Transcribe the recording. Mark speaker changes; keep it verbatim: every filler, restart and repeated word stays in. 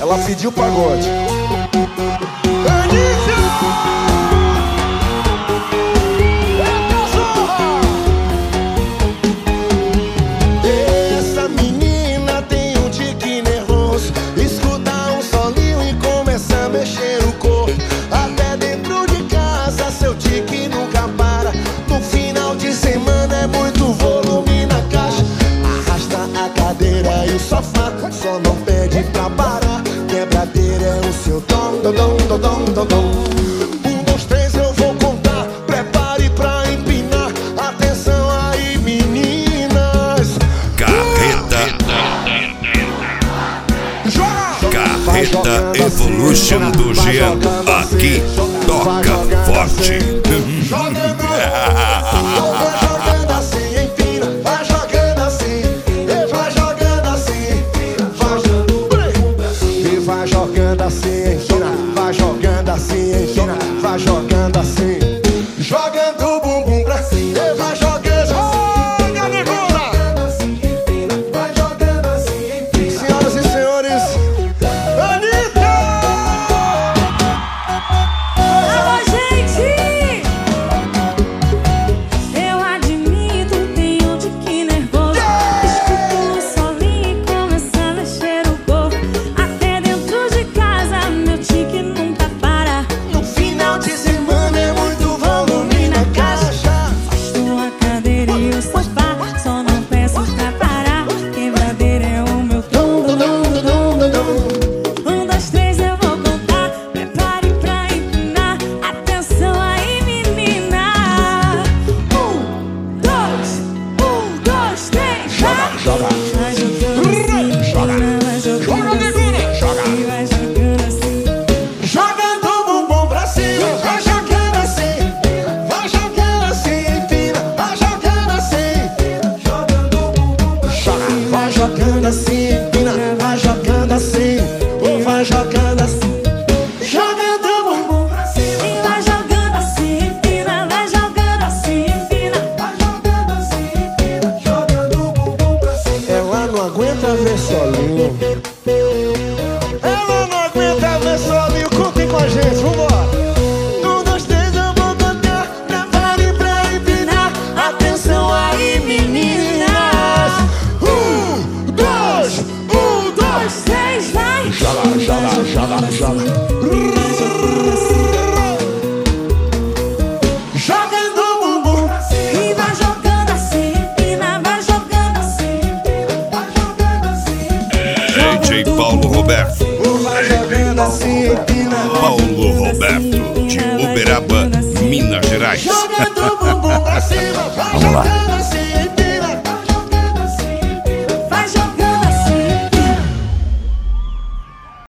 Speaker 1: Ela pediu pagode.
Speaker 2: Essa menina tem um tique nervoso. Escuta um solinho e começa a mexer o corpo. Até dentro de casa seu tique nunca para. No final de semana é muito volume na caixa. Arrasta a cadeira e o sofá, só não pede pra parar. Quebradeira é o seu dom, dom, dom, dom, dom, dom, dom. Um, dois, três, eu vou contar. Prepare pra empinar. Atenção aí, meninas.
Speaker 3: Carreta. Carreta
Speaker 2: Joga!
Speaker 3: Evolution do Jean. Aqui toca forte.
Speaker 2: Jogando assim, empina. Vai jogando assim. E vai jogando assim. Vai jogando assim, empina. Vai jogando assim, empina. Vai jogando assim. Jogando o bumbum pra cima. E vai jogando. Joga, negona! Vai jogando assim, empina. Senhoras e senhores, Anitta!
Speaker 4: Alô, gente! Eu admito, tenho um tique nervoso. Escuto o solinho e começa a mexer o corpo. Até dentro de casa, meu tique nunca para.
Speaker 2: No final de semana é muito volume na caixa.
Speaker 4: Faço a cadeira e o sofá, só não peço pra parar. Quebradeira é o meu tom, dom, dom, dom, dom, dom. Um, dois, três, eu vou contar. Prepare pra empinar. Atenção aí, menina. Um, dois, um, dois, três, vai!
Speaker 2: Joga,
Speaker 4: Vai jogando assim,
Speaker 2: Joga.
Speaker 4: menina, vai jogando
Speaker 2: Joga,
Speaker 4: assim.
Speaker 2: menina. Joga.
Speaker 4: E vai jogando assim.
Speaker 2: Jogando o bumbum pra cima. Vai jogando assim. Vai jogando assim, empina. Vai jogando assim. Jogando o bumbum pra cima. Vai jogando assim, empina. Vai jogando assim. Ou vai jogando assim. Jogando o bumbum pra cima.
Speaker 4: E vai jogando assim, empina. Vai jogando assim, empina.
Speaker 2: Vai jogando assim, empina. Jogando o bumbum pra cima. Ela não aguenta ver solinho. Ela não aguenta ver solinho. Contem com a gente, vambora. Um, dois, três, eu vou cantar. Prepare pra empinar. Atenção aí, meninas. Um, dois, um, dois,
Speaker 4: Três, vai!
Speaker 2: Joga, joga, joga, joga. Jogando o bumbum.
Speaker 4: E vai jogando assim, empina. Vai jogando assim, empina. Vai jogando assim.
Speaker 3: D J Paulo Roberto.
Speaker 2: Vai jogando assim, empina.
Speaker 3: Paulo Roberto, de Uberaba, Minas Gerais.
Speaker 2: Jogando o bumbum pra cima. Vai
Speaker 5: Vamos lá.
Speaker 2: jogando assim.